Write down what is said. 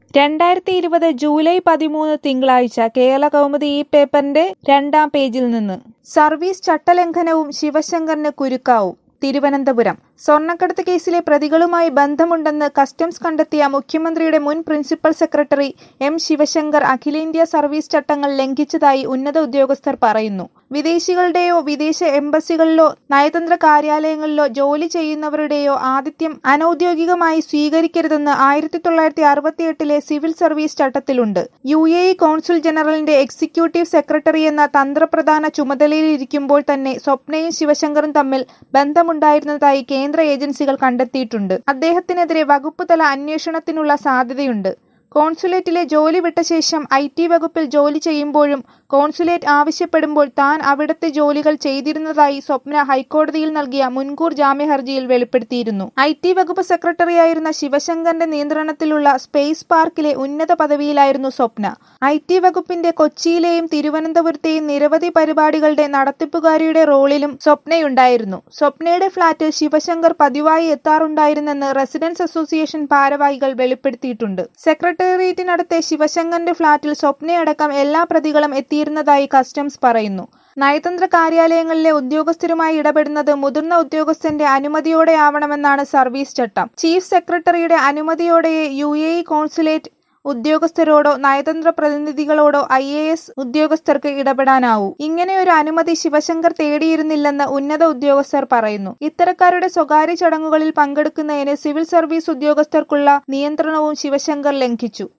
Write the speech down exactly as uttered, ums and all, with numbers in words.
രണ്ടായിരത്തി ഇരുപത് ജൂലൈ പതിമൂന്ന് തിങ്കളാഴ്ച കേരളകൗമുദി ഈ പേപ്പറിന്റെ രണ്ടാം പേജിൽ നിന്ന് സർവീസ് ചട്ടലംഘനവും ശിവശങ്കറിന് കുരുക്കാവും. തിരുവനന്തപുരം സ്വർണ്ണക്കടത്ത് കേസിലെ പ്രതികളുമായി ബന്ധമുണ്ടെന്ന് കസ്റ്റംസ് കണ്ടെത്തിയ മുഖ്യമന്ത്രിയുടെ മുൻ പ്രിൻസിപ്പൽ സെക്രട്ടറി എം ശിവശങ്കർ അഖിലേന്ത്യാ സർവീസ് ചട്ടങ്ങൾ ലംഘിച്ചതായി ഉന്നത ഉദ്യോഗസ്ഥർ പറയുന്നു. വിദേശികളുടെയോ വിദേശ എംബസികളിലോ നയതന്ത്ര കാര്യാലയങ്ങളിലോ ജോലി ചെയ്യുന്നവരുടെയോ ആതിഥ്യം അനൌദ്യോഗികമായി സ്വീകരിക്കരുതെന്ന് ആയിരത്തി തൊള്ളായിരത്തി അറുപത്തിയെട്ടിലെ സിവിൽ സർവീസ് ചട്ടത്തിലുണ്ട്. യു എ ഇ കോൺസുൽ ജനറലിന്റെ എക്സിക്യൂട്ടീവ് സെക്രട്ടറി എന്ന തന്ത്രപ്രധാന ചുമതലയിലിരിക്കുമ്പോൾ തന്നെ സ്വപ്നയും ശിവശങ്കറും തമ്മിൽ ബന്ധമുണ്ടായിരുന്നതായി കേന്ദ്ര ഏജൻസികൾ കണ്ടെത്തിയിട്ടുണ്ട്. അദ്ദേഹത്തിനെതിരെ വകുപ്പ് തല അന്വേഷണത്തിനുള്ള സാധ്യതയുണ്ട്. കോൺസുലേറ്റിലെ ജോലി വിട്ട ശേഷം ഐ ടി വകുപ്പിൽ ജോലി ചെയ്യുമ്പോഴും കോൺസുലേറ്റ് ആവശ്യപ്പെടുമ്പോൾ താൻ അവിടുത്തെ ജോലികൾ ചെയ്തിരുന്നതായി സ്വപ്ന ഹൈക്കോടതിയിൽ നൽകിയ മുൻകൂർ ജാമ്യ ഹർജിയിൽ വെളിപ്പെടുത്തിയിരുന്നു. ഐ ടി വകുപ്പ് സെക്രട്ടറിയായിരുന്ന ശിവശങ്കറിന്റെ നിയന്ത്രണത്തിലുള്ള സ്പേസ് പാർക്കിലെ ഉന്നത പദവിയിലായിരുന്നു സ്വപ്ന. ഐ ടി വകുപ്പിന്റെ കൊച്ചിയിലെയും തിരുവനന്തപുരത്തെയും നിരവധി പരിപാടികളുടെ നടത്തിപ്പുകാരിയുടെ റോളിലും സ്വപ്നയുണ്ടായിരുന്നു. സ്വപ്നയുടെ ഫ്ളാറ്റിൽ ശിവശങ്കർ പതിവായി എത്താറുണ്ടായിരുന്നെന്ന് റെസിഡൻസ് അസോസിയേഷൻ ഭാരവാഹികൾ വെളിപ്പെടുത്തിയിട്ടുണ്ട്. സെക്രട്ടേറിയറ്റിനടുത്തെ ശിവശങ്കറിന്റെ ഫ്ളാറ്റിൽ സ്വപ്നയടക്കം എല്ലാ പ്രതികളും എത്തിയിരുന്നതായി കസ്റ്റംസ് പറയുന്നു. നയതന്ത്ര കാര്യാലയങ്ങളിലെ ഉദ്യോഗസ്ഥരുമായി ഇടപെടുന്നത് മുതിർന്ന ഉദ്യോഗസ്ഥന്റെ അനുമതിയോടെയാവണമെന്നാണ് സർവീസ് ചട്ടം. ചീഫ് സെക്രട്ടറിയുടെ അനുമതിയോടെയേ യു എ ഇ കോൺസുലേറ്റ് ഉദ്യോഗസ്ഥരോടോ നയതന്ത്ര പ്രതിനിധികളോടോ ഐ എ എസ് ഉദ്യോഗസ്ഥർക്ക് ഇടപെടാനാവൂ. ഇങ്ങനെയൊരു അനുമതി ശിവശങ്കർ തേടിയിരുന്നില്ലെന്ന് ഉന്നത ഉദ്യോഗസ്ഥർ പറയുന്നു. ഇത്തരക്കാരുടെ സ്വകാര്യ ചടങ്ങുകളിൽ പങ്കെടുക്കുന്നതിന് സിവിൽ സർവീസ് ഉദ്യോഗസ്ഥർക്കുള്ള നിയന്ത്രണവും ശിവശങ്കർ ലംഘിച്ചു.